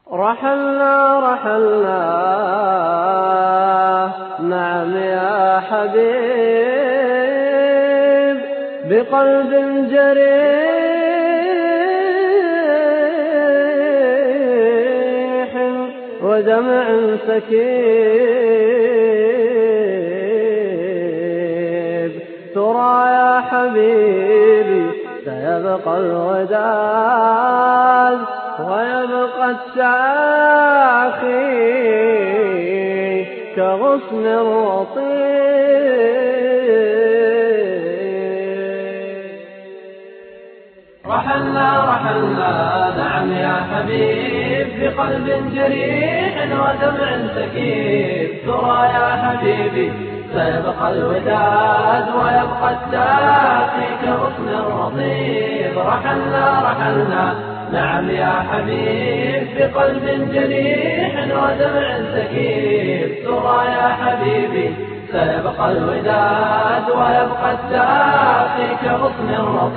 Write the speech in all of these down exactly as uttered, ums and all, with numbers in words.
رحلنا رحلنا نعم يا حبيب بقلب جريح ودمع سكيب. ترى يا حبيبي سيبقى الوداد ويبقى التعاخي كغصن رطيب. رحلنا رحلنا نعم يا حبيب بقلب جريح ودمع سكيب. ترى يا حبيبي سيبقى الوداد ويبقى التاقي كغصن رطيب. رحلنا رحلنا نعم يا حبيب بقلب جريح ودمع سكيب. ترى يا حبيبي سيبقى الوداد ويبقى التاقي كغصن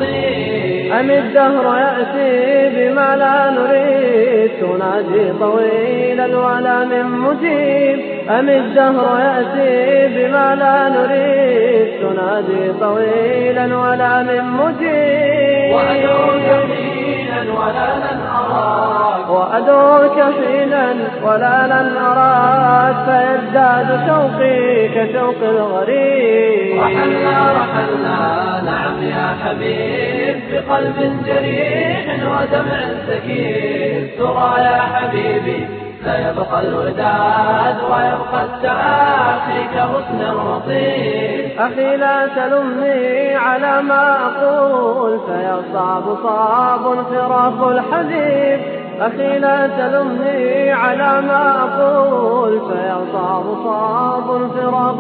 رطيب. أم الدهر يأتي بما لا نريد تنادي طويلا ولا من مجيب. أم الدهر يأتي بما لا نريد تنادي طويلا ولا من مجيب. وأدعوك حينا ولا لن أراك وأدعوك حينا ولا لن أراك فيزداد شوقي كشوق الغريب. رحلنا رحلنا نعم يا حبيب بقلب جريح ودمع سكيب. ترى يا حبيبي سيبقى الوداد ويبقى التآخي كغصن رطيب. أخي لا تلمني على ما أقول فيصعب صعب فراق الحبيب. أخي لا تلمني على ما أقول فيصعب صعب فراق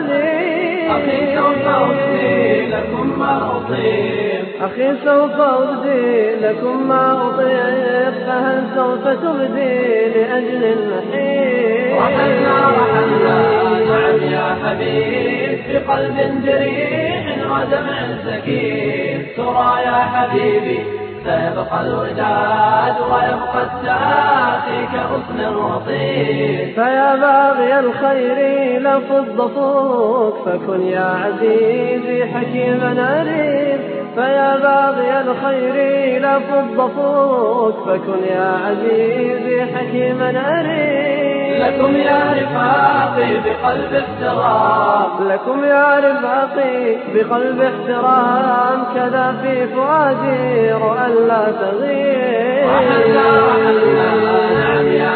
الحبيب. أخي سوف أفدي لكم ما أطيب. أخي سوف أبدي لكم ما أطيب فهل سوف تبدي لأجل النحيب. رحلنا رحلنا نعم يا حبيب بقلب جريح ودمع سكيب. ترى يا حبيبي سيبقى الوداد ويبقى التآخي كغصن رطيب. فيا باغي الخير لفض فوق فكن يا عزيزي حكيما أريب. فيا باغي الخير لفض فوق فكن يا عزيزي حكيما أريب. لكم يا رفاقي بقلب احترام لكم يا رفاقي بقلب احترام كذا في فؤادي رؤى لا تغيب. رحلنا رحلنا نعم يا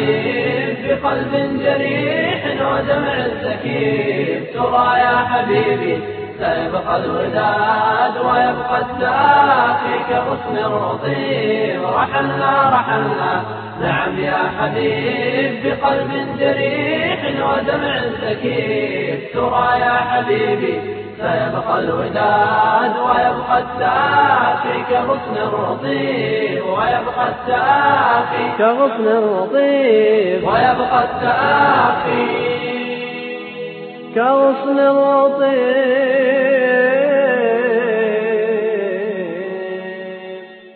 حبيب بقلب جريح ودمع سكيب. ترى يا حبيبي سيبقى الوداد ويبقى التآخي كغصن رطيب. رحلنا رحلنا نعم يا حبيب بقلب جريح ودمع سكيب. ترى يا حبيبي سيبقى الوداد ويبقى التآخي كغصن رطيب. ويبقى التآخي كغصن رطيب. ويبقى التآخي كغصن رطيب.